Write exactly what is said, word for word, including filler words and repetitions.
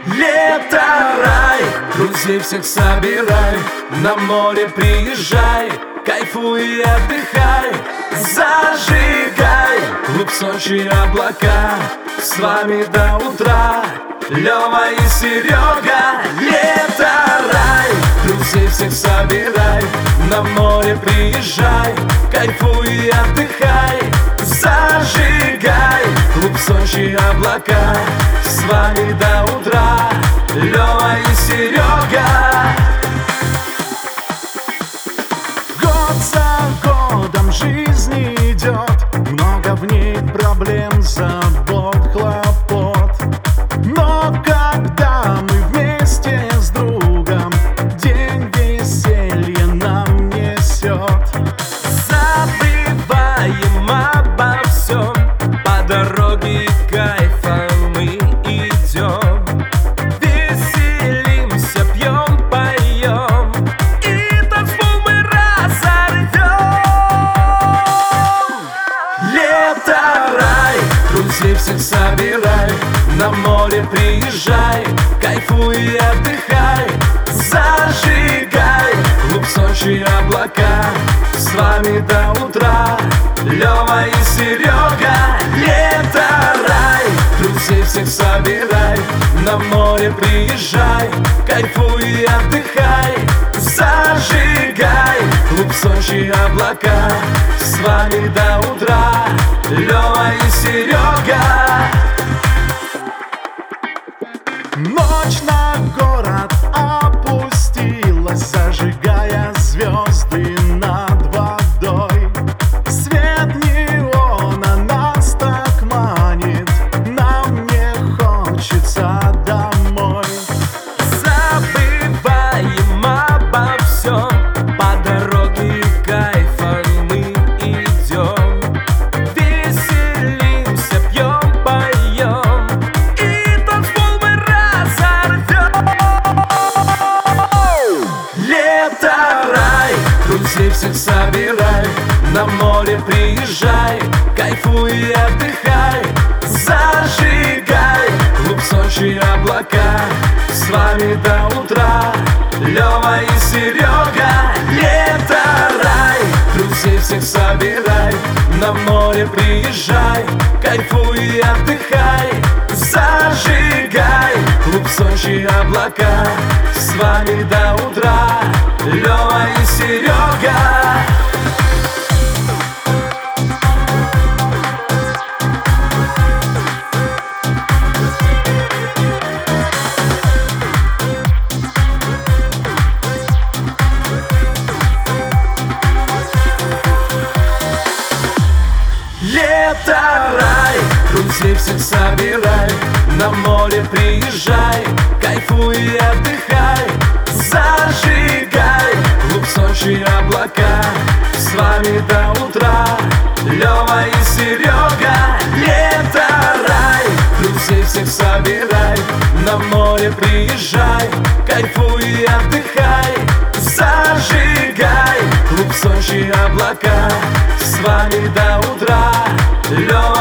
Лето, рай, друзей всех собирай, на море приезжай, кайфуй и отдыхай, зажигай. Клуб Сочи, облака, с вами до утра Лёва и Серега. Лето, рай, друзей всех собирай, на море приезжай, кайфуй и отдыхай, зажигай. Клуб Сочи, облака, с вами до утра Лёва и Серега. Год за годом жизнь идет, много в ней проблем, забот, хлопот. Но когда мы вместе с другом, день веселья нам несет. Забываем обо всем, по дороге кайфа мы идем. Веселимся, пьем, поем, и танцпол мы разорвем. Лето, рай, друзей всех собирай, на море приезжай, кайфуй и отдыхай, зажигай. Клуб Сочи, облака, с вами до утра Лёва и Серега. Лето, рай, друзей всех собирай, на море приезжай, кайфуй и отдыхай, зажигай. Клуб Сочи, облака, с вами до утра Лёва и Серега. Ночь на город опустилась, зажигая звезды над водой. Свет неона нас так манит, нам не хочется домой. Забываем обо всем, по дороге кайфа мы идем. Веселимся, пьем, поем, и танцпол мы разорвем. Лето, рай, друзей всех собирай, на море приезжай, кайфуй и отдыхай, зажигай. Клуб Сочи, облака, с вами до утра Лёва и Серега. Лето, рай, друзей всех собирай, на море приезжай, кайфуй и отдыхай, зажигай. Клуб Сочи, облака, с вами до утра Лёва и Серега. Лето, рай, друзей всех собирай, на море приезжай, кайфуй и отдыхай, зажигай. Клуб Сочи, облака, с вами до утра Лёва и Серега. Лето, рай, друзей всех собирай, на море приезжай, кайфуй и отдыхай, зажигай. Клуб Сочи, облака, с вами до утра Лёва